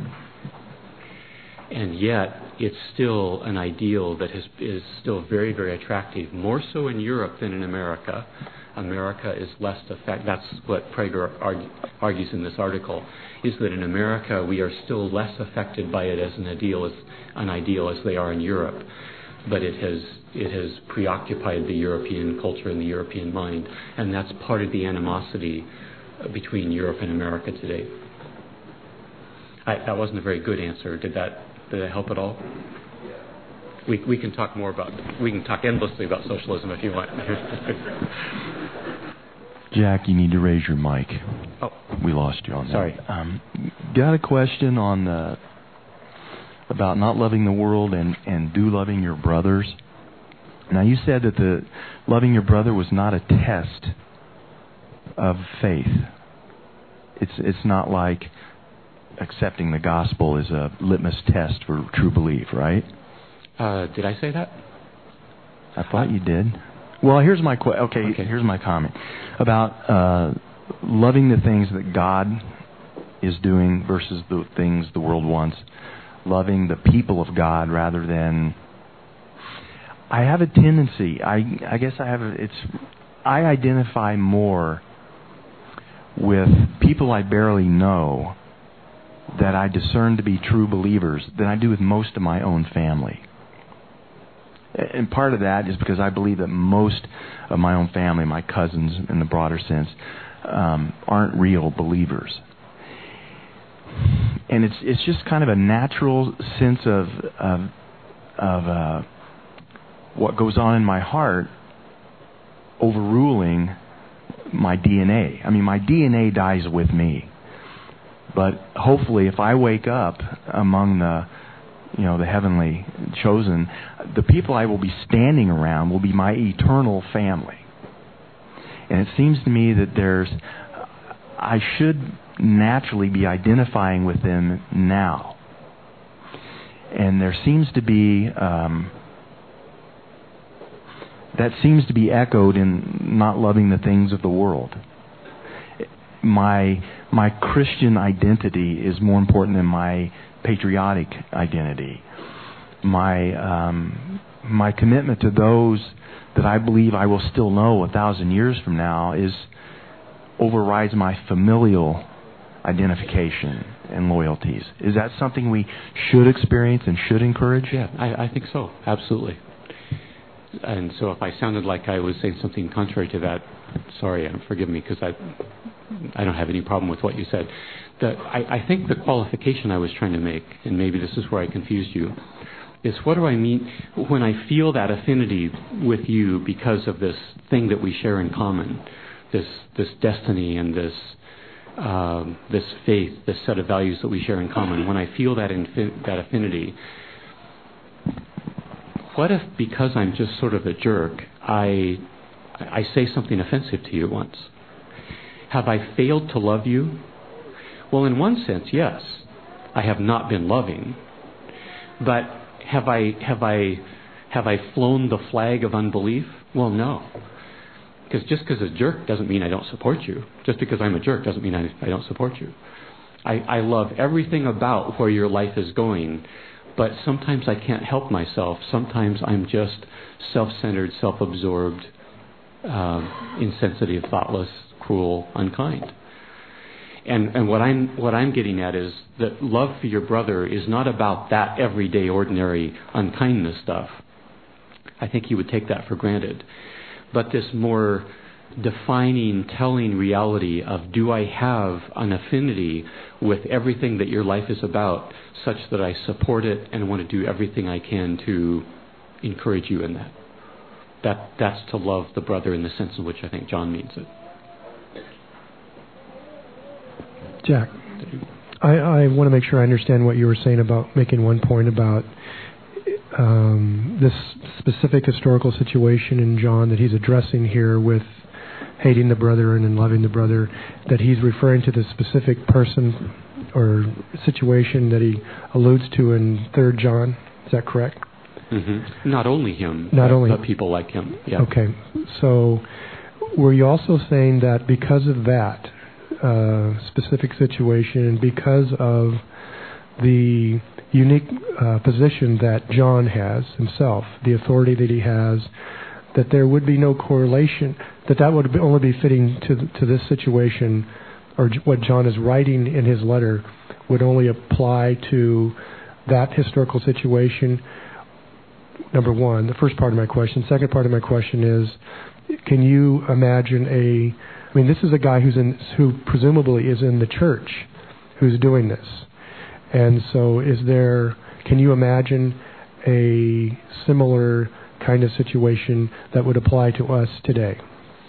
And yet, it's still an ideal that has, is still very, very attractive, more so in Europe than in America. America is less affected. That's what Prager argue, argues in this article, is that in America we are still less affected by it as an ideal as an ideal as they are in Europe. But it has it has preoccupied the European culture and the European mind, and that's part of the animosity between Europe and America today. I, that wasn't a very good answer. Did that did that help at all? We we can talk more about we can talk endlessly about socialism if you want. Jack, you need to raise your mic. Oh, we lost you on that. Sorry. Um, got a question on the about not loving the world and and do loving your brothers. Now, you said that the loving your brother was not a test of faith. It's it's not like accepting the gospel is a litmus test for true belief, right? Uh, did I say that? I thought you did. Well, here's my qu- okay, okay. Here's my comment about uh, loving the things that God is doing versus the things the world wants. Loving the people of God rather than. I have a tendency. I I guess I have. A, it's. I identify more with people I barely know that I discern to be true believers than I do with most of my own family. And part of that is because I believe that most of my own family, my cousins in the broader sense, um, aren't real believers. And it's it's just kind of a natural sense of of, of uh, what goes on in my heart overruling my D N A. I mean, my D N A dies with me. But hopefully, if I wake up among the, you know, the heavenly chosen, the people I will be standing around will be my eternal family. And it seems to me that there's, I should naturally be identifying with them now. And there seems to be, um, that seems to be echoed in not loving the things of the world. My my Christian identity is more important than my patriotic identity. My um, my commitment to those that I believe I will still know a thousand years from now is overrides my familial identification and loyalties. Is that something we should experience and should encourage? Yeah, I, I think so. Absolutely. And so if I sounded like I was saying something contrary to that, sorry, forgive me, because I I don't have any problem with what you said. The, I, I think the qualification I was trying to make, and maybe this is where I confused you, is what do I mean when I feel that affinity with you because of this thing that we share in common, this this destiny and this um, this faith, this set of values that we share in common. When I feel that infi- that affinity, what if because I'm just sort of a jerk, I I say something offensive to you once? Have I failed to love you? Well, in one sense, yes. I have not been loving. But have I have I have I flown the flag of unbelief? Well, no. Because just because a jerk doesn't mean I don't support you. Just because I'm a jerk doesn't mean I, I don't support you. I, I love everything about where your life is going, but sometimes I can't help myself. Sometimes I'm just self-centered, self-absorbed, uh, insensitive, thoughtless, cruel, unkind. And and what I'm what I'm getting at is that love for your brother is not about that everyday, ordinary unkindness stuff. I think you would take that for granted. But this more defining, telling reality of, do I have an affinity with everything that your life is about, such that I support it and want to do everything I can to encourage you in that. That that's to love the brother in the sense in which I think John means it. Jack, I, I want to make sure I understand what you were saying about making one point about um, this specific historical situation in John that he's addressing here with hating the brother and loving the brother, that he's referring to the specific person or situation that he alludes to in Third John. Is that correct? Mm-hmm. Not only him, Not but, only but people like him. Yeah. Okay. So were you also saying that because of that uh, specific situation and because of the unique uh, position that John has himself, the authority that he has, that there would be no correlation, that that would only be fitting to to this situation, or what John is writing in his letter would only apply to that historical situation? Number one, the first part of my question. Second part of my question is, can you imagine a, I mean, this is a guy who's in, who presumably is in the church who's doing this. And so is there, can you imagine a similar kind of situation that would apply to us today?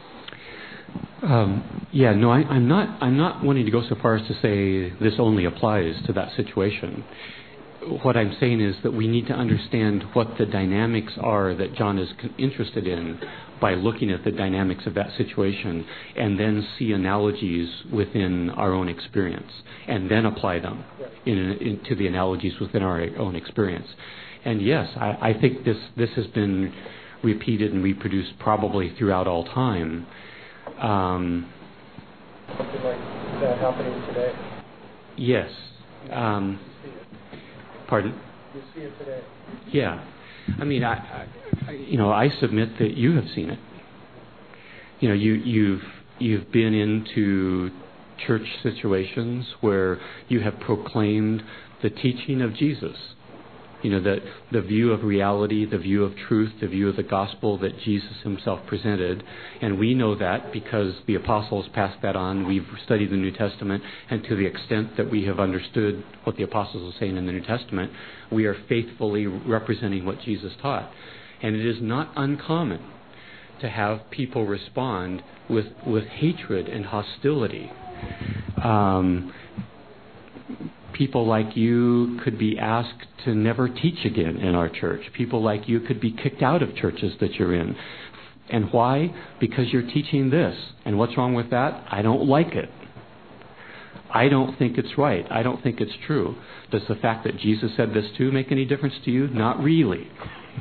Um, yeah, no, I, I'm not. I'm not wanting to go so far as to say this only applies to that situation. What I'm saying is that we need to understand what the dynamics are that John is interested in by looking at the dynamics of that situation, and then see analogies within our own experience, and then apply them in, in, to the analogies within our own experience. And yes, I, I think this this has been repeated and reproduced probably throughout all time. Um, Something like that happening today? Yes. Um, pardon? You see it today? Yeah. I mean, I, I, you know, I submit that you have seen it. You know, you, you've you've been into church situations where you have proclaimed the teaching of Jesus, You know, the, the view of reality, the view of truth, the view of the gospel that Jesus himself presented. And we know that because the apostles passed that on. We've studied the New Testament, and to the extent that we have understood what the apostles are saying in the New Testament, we are faithfully representing what Jesus taught. And it is not uncommon to have people respond with, with hatred and hostility. Um, People like you could be asked to never teach again in our church. People like you could be kicked out of churches that you're in. And why? Because you're teaching this. And what's wrong with that? I don't like it. I don't think it's right. I don't think it's true. Does the fact that Jesus said this too make any difference to you? Not really.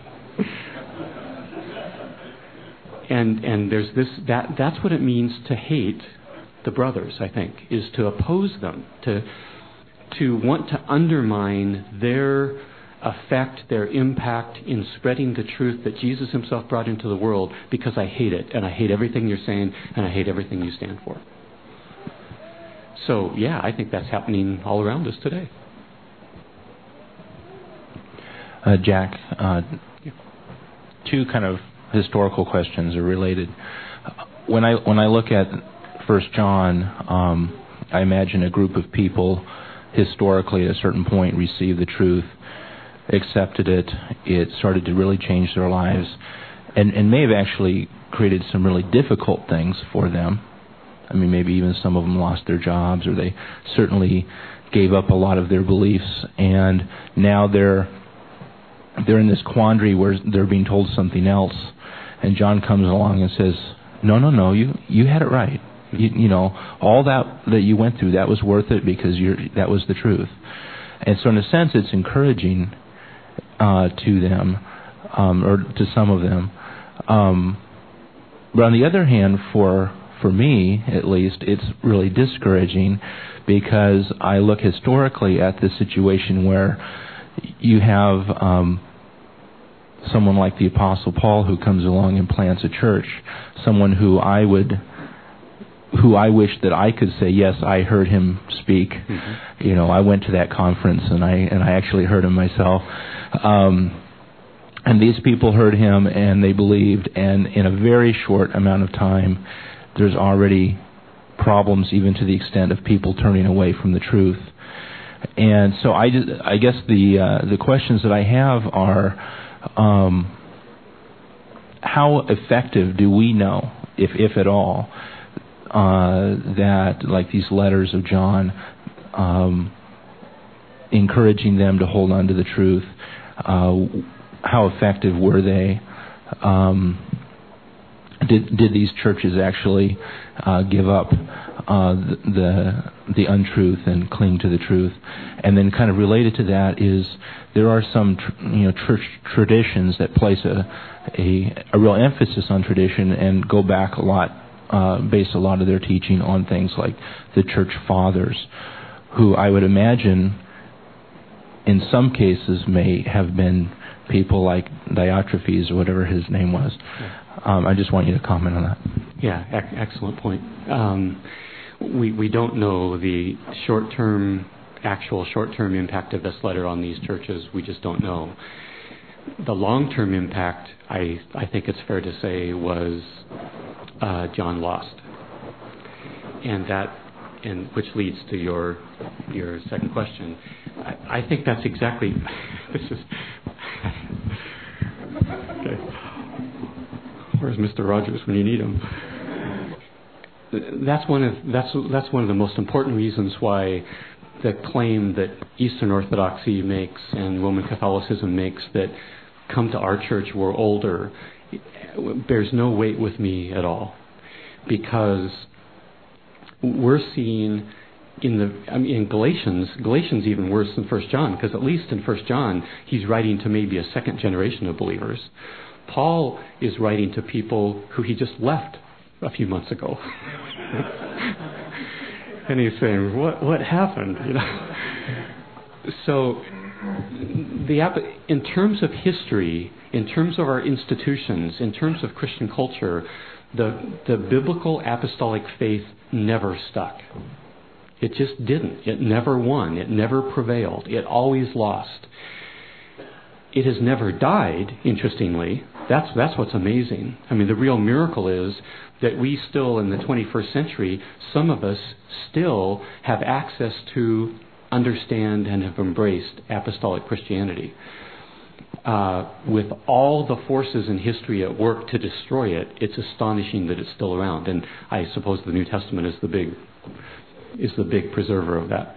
and and there's this that that's what it means to hate the brothers, I think, is to oppose them, to to want to undermine their effect, their impact in spreading the truth that Jesus himself brought into the world, because I hate it, and I hate everything you're saying, and I hate everything you stand for. So, yeah, I think that's happening all around us today. Uh, Jack, uh, yeah. Two kind of historical questions are related. When I when I look at First John, um, I imagine a group of people historically at a certain point received the truth, accepted it, it started to really change their lives, and, and may have actually created some really difficult things for them. I mean, maybe even some of them lost their jobs, or they certainly gave up a lot of their beliefs, and now they're they're in this quandary where they're being told something else, and John comes along and says, no, no, no, you, you had it right. You, you know, all that that you went through, that was worth it because you're, that was the truth. And so in a sense, it's encouraging uh, to them, um, or to some of them. Um, but on the other hand, for for me at least, it's really discouraging, because I look historically at the situation where you have um, someone like the Apostle Paul who comes along and plants a church, someone who I would... who I wish that I could say, yes, I heard him speak. Mm-hmm. You know, I went to that conference and I and I actually heard him myself. Um, and these people heard him and they believed, and in a very short amount of time, there's already problems, even to the extent of people turning away from the truth. And so I, just, I guess the uh, the questions that I have are, um, how effective do we know, if if at all, Uh, that, like these letters of John, um, encouraging them to hold on to the truth, uh, how effective were they? Um, did did these churches actually uh, give up uh, the the untruth and cling to the truth? And then, kind of related to that, is there are some tr- you know church traditions that place a, a a real emphasis on tradition and go back a lot. Uh, base a lot of their teaching on things like the church fathers, who I would imagine in some cases may have been people like Diotrephes or whatever his name was. Um, I just want you to comment on that. Yeah, ec- excellent point. Um, we we don't know the short-term, actual short-term impact of this letter on these churches. We just don't know. The long-term impact, I I think it's fair to say, was Uh, John lost, and that, and which leads to your your second question. I, I think that's exactly. This is. Okay. Where's Mister Rogers when you need him? That's one of that's that's one of the most important reasons why the claim that Eastern Orthodoxy makes and Roman Catholicism makes that come to our church we're older bears no weight with me at all, because we're seeing in the I mean in Galatians Galatians even worse than First John, because at least in First John he's writing to maybe a second generation of believers. Paul is writing to people who he just left a few months ago. And he's saying, what what happened, you know? So the in terms of history, in terms of our institutions, in terms of Christian culture, the the biblical apostolic faith never stuck. It just didn't. It never won. It never prevailed. It always lost. it has never died, interestingly. That's, that's what's amazing. I mean, the real miracle is that we still, in the twenty-first century, some of us still have access to, understand, and have embraced apostolic Christianity. Uh, with all the forces in history at work to destroy it, it's astonishing that it's still around. And I suppose the New Testament is the big is the big preserver of that.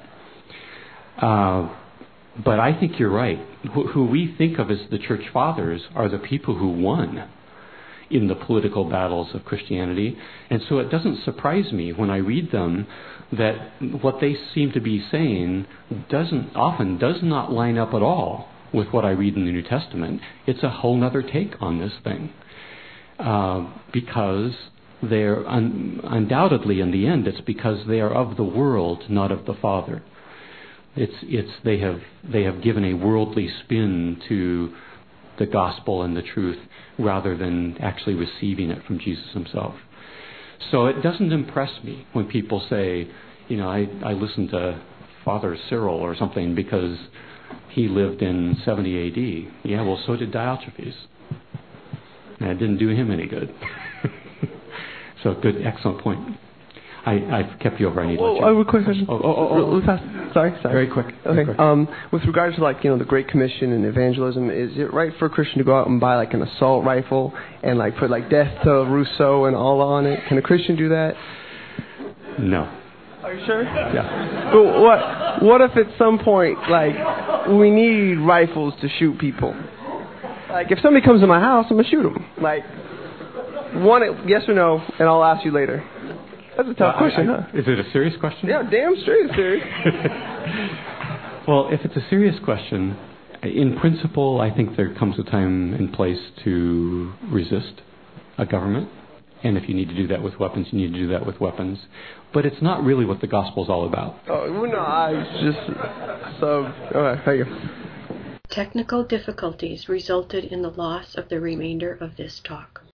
Uh, but I think you're right. Who, who we think of as the church fathers are the people who won in the political battles of Christianity. And so it doesn't surprise me when I read them that what they seem to be saying doesn't often does not line up at all with what I read in the New Testament. It's a whole other take on this thing. Uh, because they're un- undoubtedly, in the end, it's because they are of the world, not of the Father. It's it's they have they have given a worldly spin to the gospel and the truth rather than actually receiving it from Jesus himself. So it doesn't impress me when people say, you know, I, I listened to Father Cyril or something because he lived in seventy A D. Yeah, well, so did Diotrephes. And it didn't do him any good. So good, excellent point. I, I've kept you over. I need to let you. Oh, I have a quick question. Oh, oh, oh, oh. Real fast. Sorry, sorry. Very quick. Okay. Very quick. Um, with regards to like you know the Great Commission and evangelism, is it right for a Christian to go out and buy like an assault rifle and like put like death to Rousseau and all on it? Can a Christian do that? No. Are you sure? Yeah. But what what if at some point like we need rifles to shoot people? Like if somebody comes to my house, I'm gonna shoot them. Like one, yes or no, and I'll ask you later. That's a tough well, question, I, I, huh? Is it a serious question? Yeah, damn straight it's serious. Well, if it's a serious question, in principle, I think there comes a time and place to resist a government. And if you need to do that with weapons, you need to do that with weapons. But it's not really what the gospel is all about. Oh, well, no, I was just... So, all right, thank you. Technical difficulties resulted in the loss of the remainder of this talk.